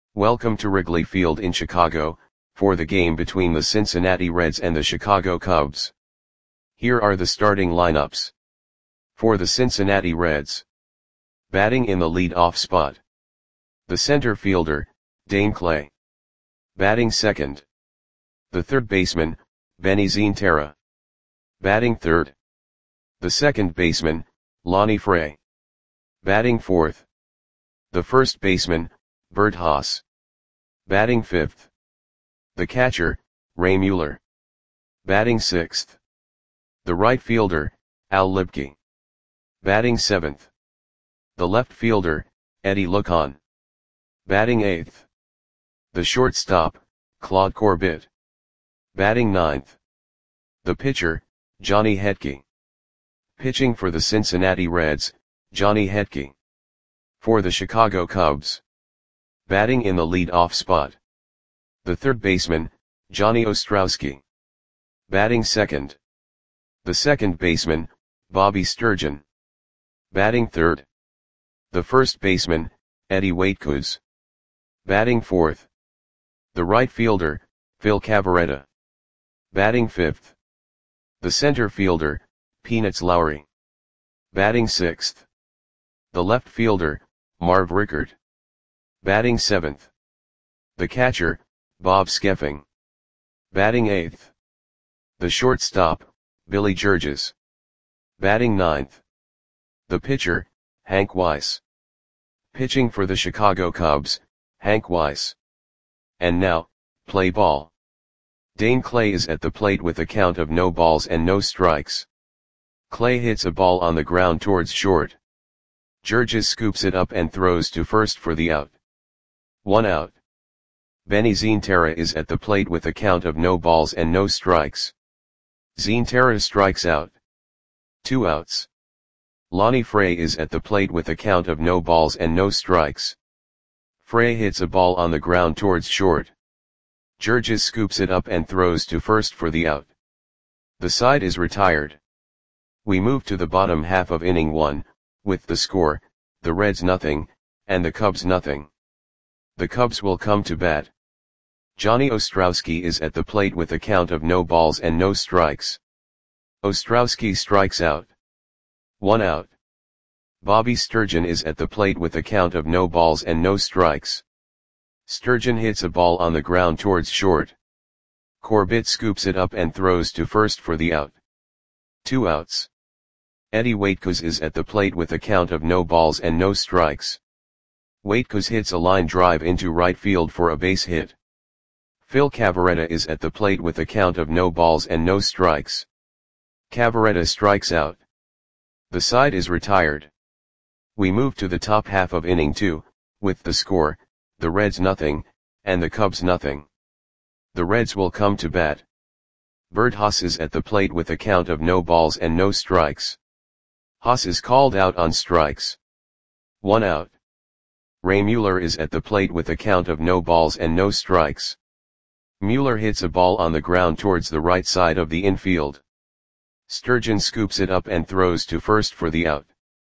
Welcome to Wrigley Field in Chicago, for the game between the Cincinnati Reds and the Chicago Cubs. Here are the starting lineups. For the Cincinnati Reds. Batting in the lead-off spot. The center fielder, Dane Clay. Batting second. The third baseman, Benny Xinterra. Batting third. The second baseman, Lonnie Fray. Batting fourth. The first baseman, Bert Haas. Batting fifth. The catcher, Ray Mueller. Batting sixth. The right fielder, Al Lipke. Batting seventh. The left fielder, Eddie Lucon. Batting eighth. The shortstop, Claude Corbett. Batting ninth. The pitcher, Johnny Hetke. Pitching for the Cincinnati Reds, Johnny Hetke. For the Chicago Cubs. Batting in the lead-off spot. The third baseman, Johnny Ostrowski. Batting second. The second baseman, Bobby Sturgeon. Batting third. The first baseman, Eddie Waitkus. Batting fourth. The right fielder, Phil Cavarretta. Batting fifth. The center fielder, Peanuts Lowry. Batting sixth. The left fielder, Marv Rickard. Batting seventh. The catcher, Bob Skeffing. Batting eighth. The shortstop, Billy Georges. Batting ninth. The pitcher, Hank Weiss. Pitching for the Chicago Cubs, Hank Weiss. And now, play ball. Dane Clay is at the plate with a count of no balls and no strikes. Clay hits a ball on the ground towards short. Georges scoops it up and throws to first for the out. 1 out. Benny Xinterra is at the plate with a count of no balls and no strikes. Xinterra strikes out. 2 outs. Lonnie Fray is at the plate with a count of no balls and no strikes. Fray hits a ball on the ground towards short. Georges scoops it up and throws to first for the out. The side is retired. We move to the bottom half of inning 1, with the score, the Reds nothing, and the Cubs nothing. The Cubs will come to bat. Johnny Ostrowski is at the plate with a count of no balls and no strikes. Ostrowski strikes out. 1 out. Bobby Sturgeon is at the plate with a count of no balls and no strikes. Sturgeon hits a ball on the ground towards short. Corbett scoops it up and throws to first for the out. 2 outs. Eddie Waitkus is at the plate with a count of no balls and no strikes. Waitkus hits a line drive into right field for a base hit. Phil Cavarretta is at the plate with a count of no balls and no strikes. Cavarretta strikes out. The side is retired. We move to the top half of inning 2, with the score, the Reds nothing, and the Cubs nothing. The Reds will come to bat. Bert Haas is at the plate with a count of no balls and no strikes. Haas is called out on strikes. 1 out. Ray Mueller is at the plate with a count of no balls and no strikes. Mueller hits a ball on the ground towards the right side of the infield. Sturgeon scoops it up and throws to first for the out.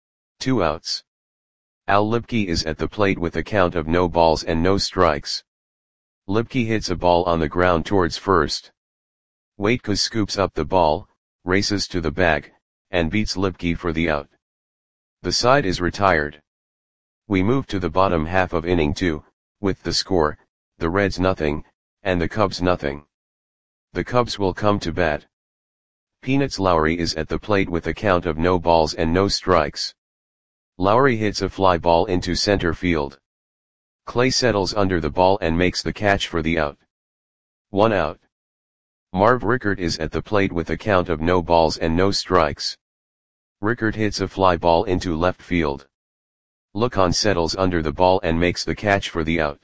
2 outs. Al Lipke is at the plate with a count of no balls and no strikes. Lipke hits a ball on the ground towards first. Waitkus scoops up the ball, races to the bag, and beats Lipke for the out. The side is retired. We move to the bottom half of inning 2, with the score, the Reds nothing, and the Cubs nothing. The Cubs will come to bat. Peanuts Lowry is at the plate with a count of no balls and no strikes. Lowry hits a fly ball into center field. Clay settles under the ball and makes the catch for the out. 1 out. Marv Rickard is at the plate with a count of no balls and no strikes. Rickard hits a fly ball into left field. Lucon settles under the ball and makes the catch for the out.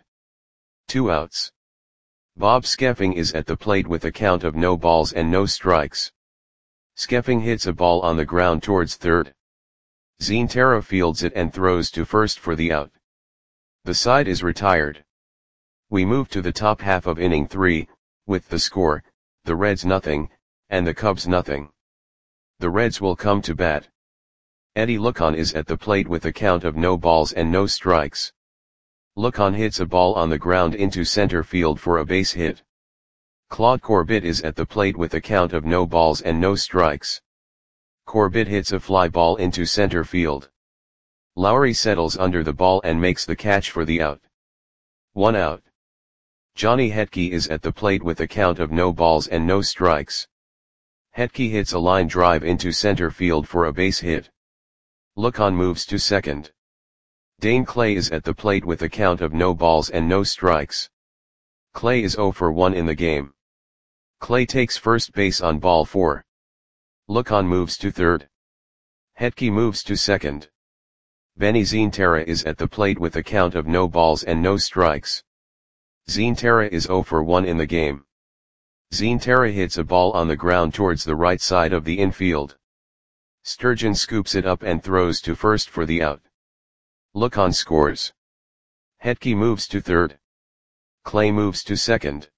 2 outs. Bob Skeffing is at the plate with a count of no balls and no strikes. Skeffing hits a ball on the ground towards third. Xinterra fields it and throws to first for the out. The side is retired. We move to the top half of inning 3, with the score, the Reds nothing, and the Cubs nothing. The Reds will come to bat. Eddie Lucon is at the plate with a count of no balls and no strikes. Lucon hits a ball on the ground into center field for a base hit. Claude Corbett is at the plate with a count of no balls and no strikes. Corbett hits a fly ball into center field. Lowry settles under the ball and makes the catch for the out. 1 out. Johnny Hetke is at the plate with a count of no balls and no strikes. Hetke hits a line drive into center field for a base hit. Lucon moves to second. Dane Clay is at the plate with a count of no balls and no strikes. Clay is 0 for 1 in the game. Clay takes first base on ball 4. Lucon moves to third. Hetke moves to second. Benny Zientara is at the plate with a count of no balls and no strikes. Zientara is 0 for 1 in the game. Zientara hits a ball on the ground towards the right side of the infield. Sturgeon scoops it up and throws to first for the out. Lucon scores. Hetke moves to third. Clay moves to second.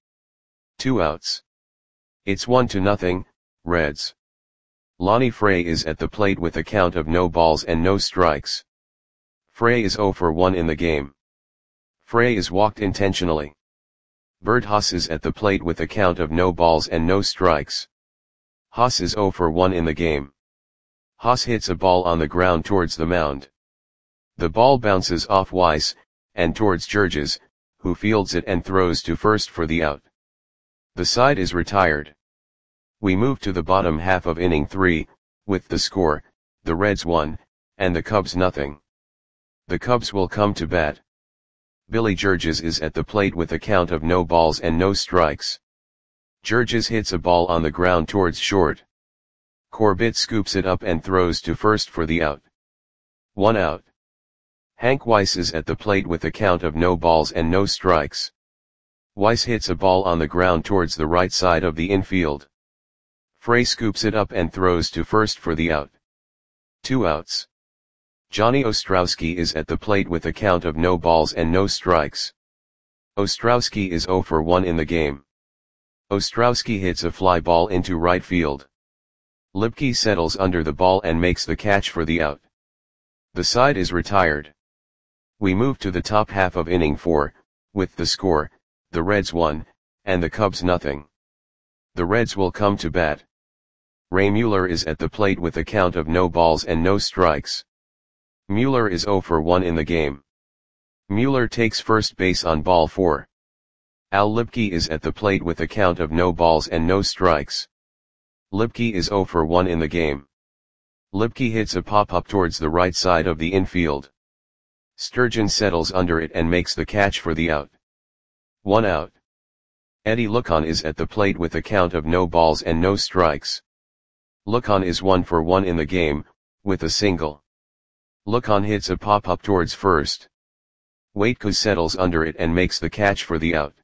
2 outs. It's 1-0, Reds. Lonnie Frey is at the plate with a count of no balls and no strikes. Frey is 0 for 1 in the game. Frey is walked intentionally. Bert Haas is at the plate with a count of no balls and no strikes. Haas is 0 for 1 in the game. Haas hits a ball on the ground towards the mound. The ball bounces off Weiss, and towards Georges, who fields it and throws to first for the out. The side is retired. We move to the bottom half of inning 3, with the score, the Reds 1, and the Cubs nothing. The Cubs will come to bat. Billy Georges is at the plate with a count of no balls and no strikes. Georges hits a ball on the ground towards short. Corbett scoops it up and throws to first for the out. 1 out. Hank Weiss is at the plate with a count of no balls and no strikes. Weiss hits a ball on the ground towards the right side of the infield. Frey scoops it up and throws to first for the out. 2 outs. Johnny Ostrowski is at the plate with a count of no balls and no strikes. Ostrowski is 0 for 1 in the game. Ostrowski hits a fly ball into right field. Lipke settles under the ball and makes the catch for the out. The side is retired. We move to the top half of inning 4, with the score, the Reds 1, and the Cubs nothing. The Reds will come to bat. Ray Mueller is at the plate with a count of no balls and no strikes. Mueller is 0 for 1 in the game. Mueller takes first base on ball 4. Al Lipke is at the plate with a count of no balls and no strikes. Lipke is 0 for 1 in the game. Lipke hits a pop-up towards the right side of the infield. Sturgeon settles under it and makes the catch for the out. 1 out. Eddie Lucon is at the plate with a count of no balls and no strikes. Lucon is 1 for 1 in the game, with a single. Lucon hits a pop-up towards first. Waitkus settles under it and makes the catch for the out.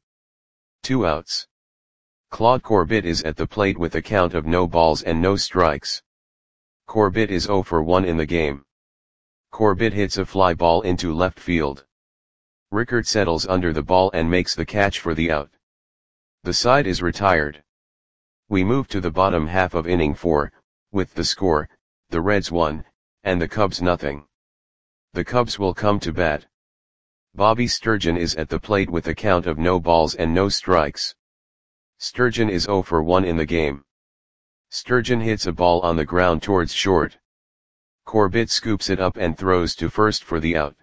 2 outs. Claude Corbett is at the plate with a count of no balls and no strikes. Corbett is 0 for 1 in the game. Corbett hits a fly ball into left field. Rickert settles under the ball and makes the catch for the out. The side is retired. We move to the bottom half of inning 4, with the score, the Reds 1, and the Cubs nothing. The Cubs will come to bat. Bobby Sturgeon is at the plate with a count of no balls and no strikes. Sturgeon is 0 for 1 in the game. Sturgeon hits a ball on the ground towards short. Corbett scoops it up and throws to first for the out.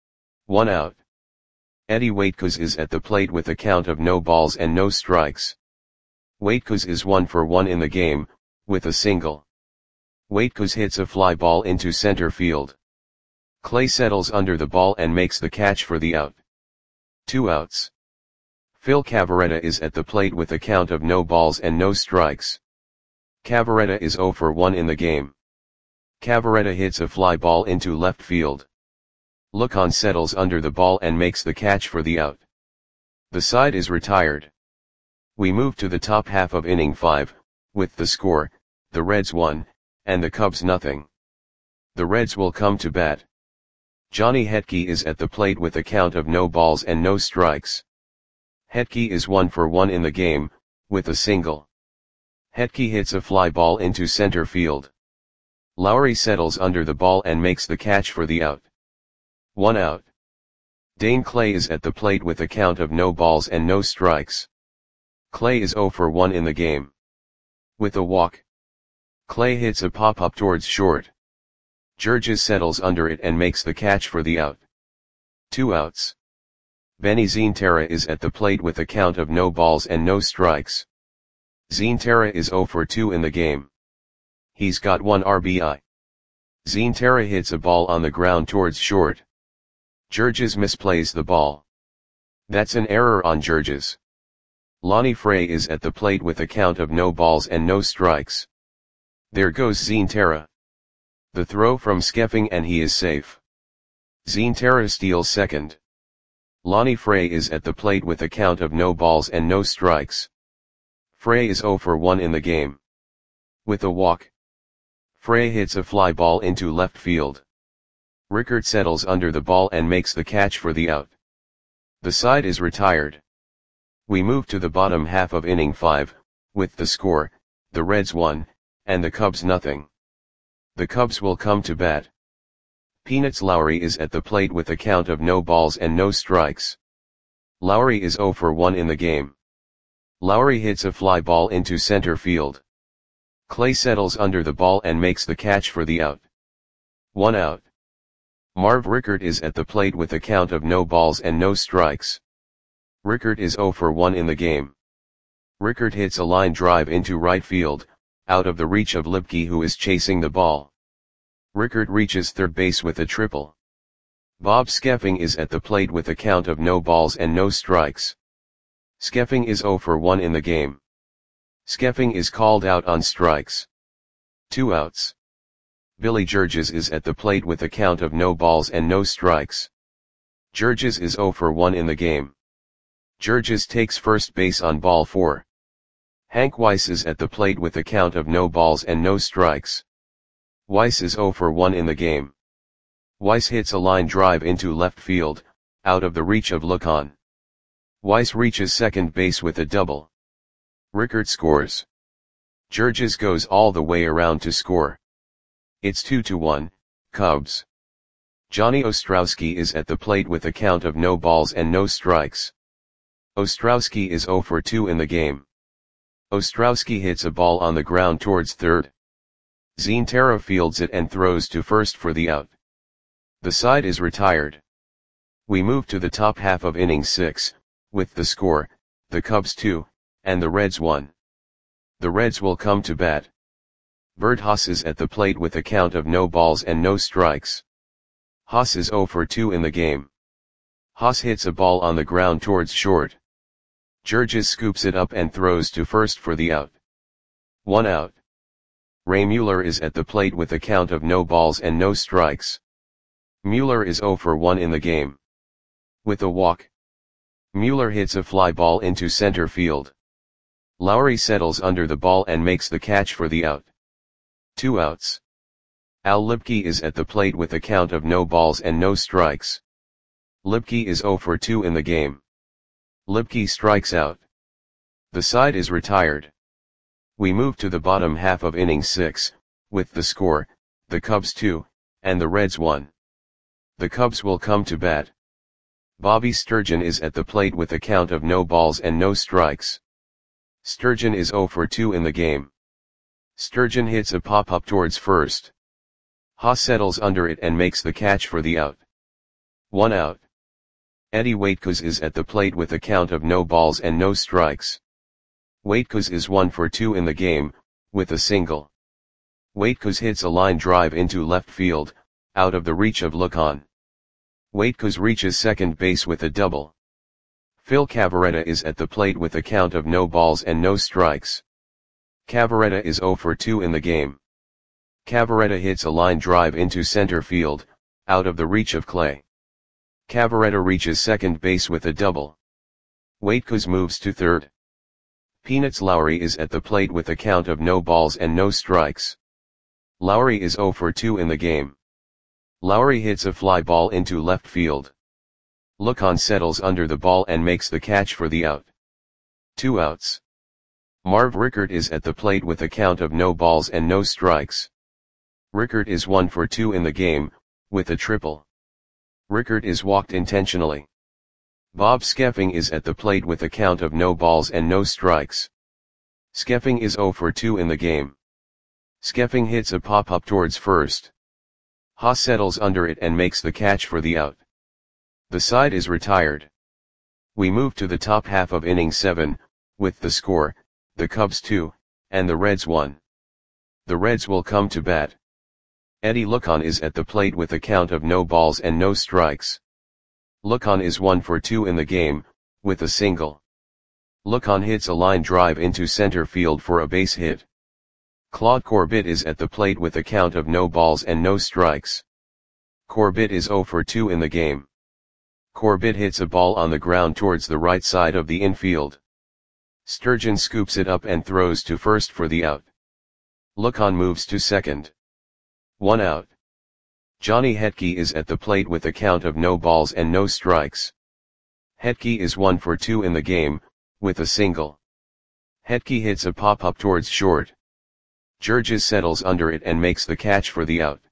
1 out. Eddie Waitkus is at the plate with a count of no balls and no strikes. Waitkus is 1 for 1 in the game, with a single. Waitkus hits a fly ball into center field. Clay settles under the ball and makes the catch for the out. 2 outs. Phil Cavarretta is at the plate with a count of no balls and no strikes. Cavarretta is 0 for 1 in the game. Cavarretta hits a fly ball into left field. Lucon settles under the ball and makes the catch for the out. The side is retired. We move to the top half of inning 5, with the score, the Reds 1, and the Cubs nothing. The Reds will come to bat. Johnny Hetke is at the plate with a count of no balls and no strikes. Hetke is 1 for 1 in the game, with a single. Hetke hits a fly ball into center field. Lowry settles under the ball and makes the catch for the out. 1 out. Dane Clay is at the plate with a count of no balls and no strikes. Clay is 0 for 1 in the game. With a walk, Clay hits a pop-up towards short. Georges settles under it and makes the catch for the out. 2 outs. Benny Zientara is at the plate with a count of no balls and no strikes. Zientara is 0 for 2 in the game. He's got 1 RBI. Zientara hits a ball on the ground towards short. Georges misplays the ball. That's an error on Georges. Lonnie Frey is at the plate with a count of no balls and no strikes. There goes Zientara. The throw from Skeffing and he is safe. Zientara steals second. Lonnie Frey is at the plate with a count of no balls and no strikes. Frey is 0 for 1 in the game. With a walk, Frey hits a fly ball into left field. Rickert settles under the ball and makes the catch for the out. The side is retired. We move to the bottom half of inning 5, with the score, the Reds 1, and the Cubs nothing. The Cubs will come to bat. Peanuts Lowry is at the plate with a count of no balls and no strikes. Lowry is 0 for 1 in the game. Lowry hits a fly ball into center field. Clay settles under the ball and makes the catch for the out. 1 out. Marv Rickert is at the plate with a count of no balls and no strikes. Rickert is 0 for 1 in the game. Rickert hits a line drive into right field, out of the reach of Lipke who is chasing the ball. Rickert reaches third base with a triple. Bob Skeffing is at the plate with a count of no balls and no strikes. Skeffing is 0 for 1 in the game. Skeffing is called out on strikes. 2 outs. Billy Georges is at the plate with a count of no balls and no strikes. Georges is 0 for 1 in the game. Georges takes first base on ball 4. Hank Weiss is at the plate with a count of no balls and no strikes. Weiss is 0 for 1 in the game. Weiss hits a line drive into left field, out of the reach of Lucon. Weiss reaches second base with a double. Rickert scores. Georges goes all the way around to score. It's 2-1, Cubs. Johnny Ostrowski is at the plate with a count of no balls and no strikes. Ostrowski is 0 for 2 in the game. Ostrowski hits a ball on the ground towards third. Zientara fields it and throws to first for the out. The side is retired. We move to the top half of inning 6, with the score, the Cubs 2, and the Reds 1. The Reds will come to bat. Bert Haas is at the plate with a count of no balls and no strikes. Haas is 0 for 2 in the game. Haas hits a ball on the ground towards short. Georges scoops it up and throws to first for the out. 1 out. Ray Mueller is at the plate with a count of no balls and no strikes. Mueller is 0 for 1 in the game. With a walk, Mueller hits a fly ball into center field. Lowry settles under the ball and makes the catch for the out. 2 outs. Al Lipke is at the plate with a count of no balls and no strikes. Lipke is 0 for 2 in the game. Lipke strikes out. The side is retired. We move to the bottom half of inning 6, with the score, the Cubs 2, and the Reds 1. The Cubs will come to bat. Bobby Sturgeon is at the plate with a count of no balls and no strikes. Sturgeon is 0 for 2 in the game. Sturgeon hits a pop-up towards first. Haas settles under it and makes the catch for the out. 1 out. Eddie Waitkos is at the plate with a count of no balls and no strikes. Waitkos is 1 for 2 in the game, with a single. Waitkos hits a line drive into left field, out of the reach of Lucon. Waitkos reaches second base with a double. Phil Cavarretta is at the plate with a count of no balls and no strikes. Cavarretta is 0 for 2 in the game. Cavarretta hits a line drive into center field, out of the reach of Clay. Cavarretta reaches second base with a double. Waitkos moves to third. Peanuts Lowry is at the plate with a count of no balls and no strikes. Lowry is 0 for 2 in the game. Lowry hits a fly ball into left field. Lucon settles under the ball and makes the catch for the out. 2 outs. Marv Rickert is at the plate with a count of no balls and no strikes. Rickert is 1 for 2 in the game, with a triple. Rickert is walked intentionally. Bob Skeffing is at the plate with a count of no balls and no strikes. Skeffing is 0 for 2 in the game. Skeffing hits a pop-up towards first. Haas settles under it and makes the catch for the out. The side is retired. We move to the top half of inning 7, with the score, the Cubs 2, and the Reds 1. The Reds will come to bat. Eddie Lucon is at the plate with a count of no balls and no strikes. Lucon is 1 for 2 in the game, with a single. Lucon hits a line drive into center field for a base hit. Claude Corbett is at the plate with a count of no balls and no strikes. Corbett is 0 for 2 in the game. Corbett hits a ball on the ground towards the right side of the infield. Sturgeon scoops it up and throws to first for the out. Lucon moves to second. 1 out. Johnny Hetke is at the plate with a count of no balls and no strikes. Hetke is 1 for 2 in the game, with a single. Hetke hits a pop-up towards short. Georges settles under it and makes the catch for the out.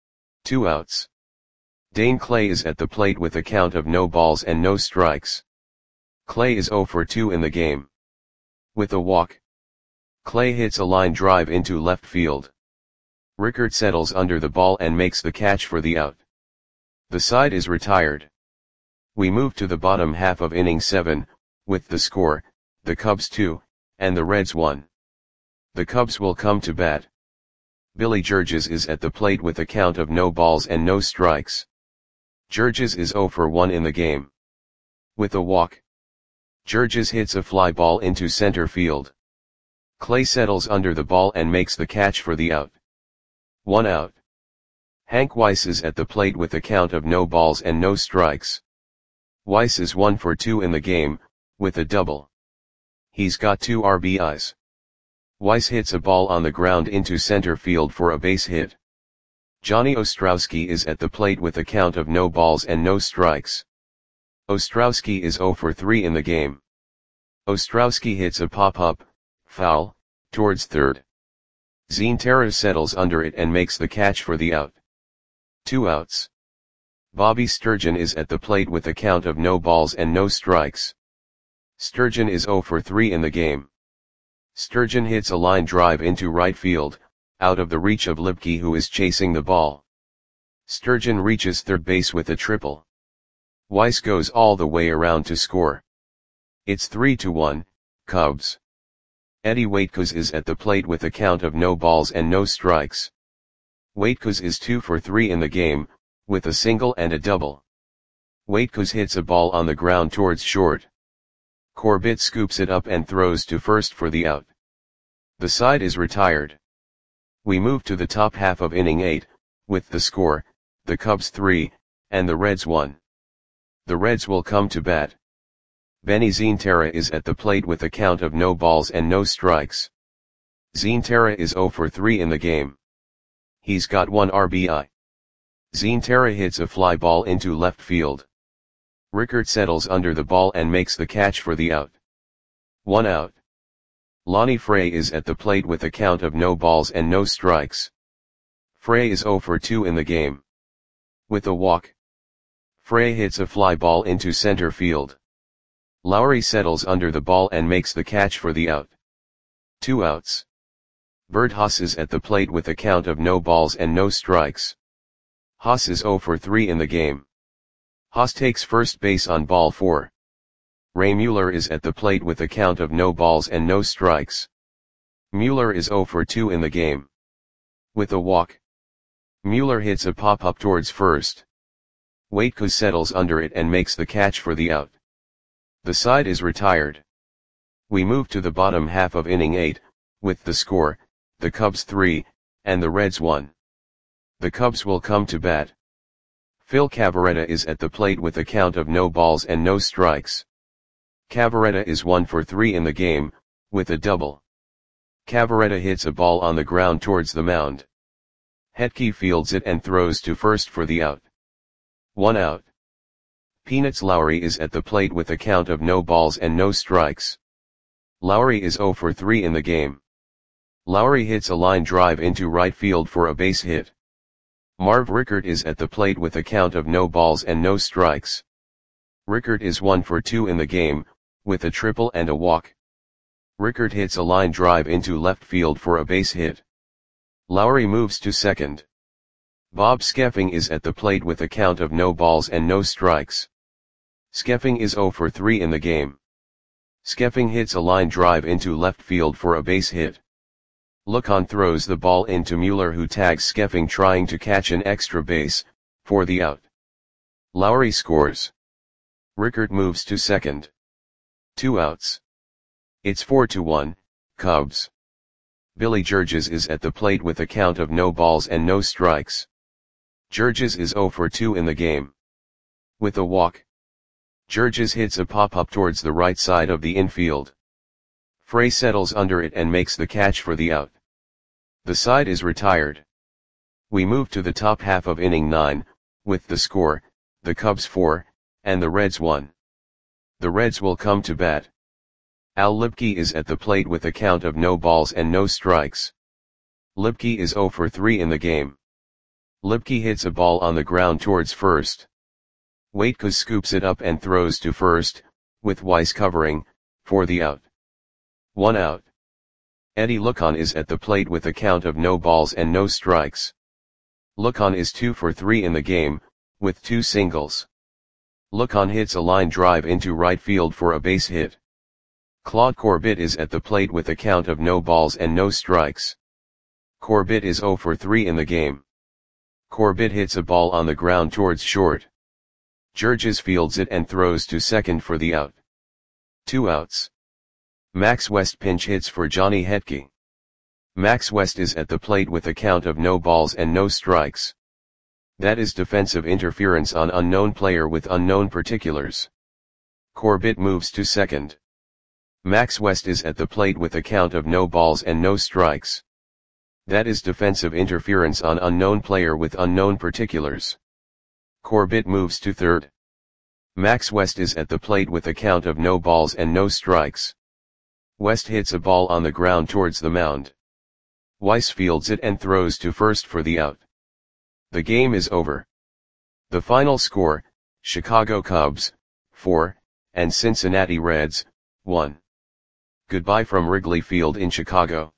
2 outs. Dane Clay is at the plate with a count of no balls and no strikes. Clay is 0 for 2 in the game. With a walk. Clay hits a line drive into left field. Rickert settles under the ball and makes the catch for the out. The side is retired. We move to the bottom half of inning 7, with the score, the Cubs 2, and the Reds 1. The Cubs will come to bat. Billy Georges is at the plate with a count of no balls and no strikes. Georges is 0 for 1 in the game. With a walk. Georges hits a fly ball into center field. Clay settles under the ball and makes the catch for the out. 1 out. Hank Weiss is at the plate with a count of no balls and no strikes. Weiss is 1 for 2 in the game, with a double. He's got 2 RBIs. Weiss hits a ball on the ground into center field for a base hit. Johnny Ostrowski is at the plate with a count of no balls and no strikes. Ostrowski is 0 for 3 in the game. Ostrowski hits a pop-up, foul, towards third. Zine Terra settles under it and makes the catch for the out. 2 outs. Bobby Sturgeon is at the plate with a count of no balls and no strikes. Sturgeon is 0 for 3 in the game. Sturgeon hits a line drive into right field, out of the reach of Lipke, who is chasing the ball. Sturgeon reaches third base with a triple. Weiss goes all the way around to score. It's 3-1, Cubs. Eddie Waitkus is at the plate with a count of no balls and no strikes. Waitkus is 2 for 3 in the game, with a single and a double. Waitkus hits a ball on the ground towards short. Corbett scoops it up and throws to first for the out. The side is retired. We move to the top half of inning 8, with the score, the Cubs 3, and the Reds 1. The Reds will come to bat. Benny Zine Terra is at the plate with a count of no balls and no strikes. Zine Terra is 0 for 3 in the game. He's got 1 RBI. Zine Terra hits a fly ball into left field. Rickert settles under the ball and makes the catch for the out. 1 out. Lonnie Frey is at the plate with a count of no balls and no strikes. Frey is 0 for 2 in the game. With a walk. Frey hits a fly ball into center field. Lowry settles under the ball and makes the catch for the out. 2 outs. Bert Haas is at the plate with a count of no balls and no strikes. Haas is 0 for 3 in the game. Haas takes first base on ball 4. Ray Mueller is at the plate with a count of no balls and no strikes. Mueller is 0 for 2 in the game. With a walk. Mueller hits a pop-up towards first. Waitkus settles under it and makes the catch for the out. The side is retired. We move to the bottom half of inning 8, with the score, the Cubs 3, and the Reds 1. The Cubs will come to bat. Phil Cavarretta is at the plate with a count of no balls and no strikes. Cavarretta is 1 for 3 in the game, with a double. Cavarretta hits a ball on the ground towards the mound. Hetke fields it and throws to first for the out. 1 out. Peanuts Lowry is at the plate with a count of no balls and no strikes. Lowry is 0 for 3 in the game. Lowry hits a line drive into right field for a base hit. Marv Rickert is at the plate with a count of no balls and no strikes. Rickert is 1 for 2 in the game, with a triple and a walk. Rickert hits a line drive into left field for a base hit. Lowry moves to second. Bob Skeffing is at the plate with a count of no balls and no strikes. Skeffing is 0 for 3 in the game. Skeffing hits a line drive into left field for a base hit. Lucon throws the ball into Mueller, who tags Skeffing trying to catch an extra base, for the out. Lowry scores. Rickert moves to second. 2 outs. It's 4-1, Cubs. Billy Georges is at the plate with a count of no balls and no strikes. Georges is 0 for 2 in the game. With a walk. Georges hits a pop-up towards the right side of the infield. Frey settles under it and makes the catch for the out. The side is retired. We move to the top half of inning 9, with the score, the Cubs 4, and the Reds 1. The Reds will come to bat. Al Lipke is at the plate with a count of no balls and no strikes. Lipke is 0 for 3 in the game. Lipke hits a ball on the ground towards first. Waitkus scoops it up and throws to first, with Weiss covering, for the out. 1 out. Eddie Lucon is at the plate with a count of no balls and no strikes. Lucon is 2 for 3 in the game, with 2 singles. Lucon hits a line drive into right field for a base hit. Claude Corbett is at the plate with a count of no balls and no strikes. Corbett is 0 for 3 in the game. Corbett hits a ball on the ground towards short. Georges fields it and throws to second for the out. 2 outs. Max West pinch hits for Johnny Hetke. Max West is at the plate with a count of no balls and no strikes. That is defensive interference on unknown player with unknown particulars. Corbett moves to second. Max West is at the plate with a count of no balls and no strikes. That is defensive interference on unknown player with unknown particulars. Corbett moves to third. Max West is at the plate with a count of no balls and no strikes. West hits a ball on the ground towards the mound. Weiss fields it and throws to first for the out. The game is over. The final score, Chicago Cubs, 4, and Cincinnati Reds, 1. Goodbye from Wrigley Field in Chicago.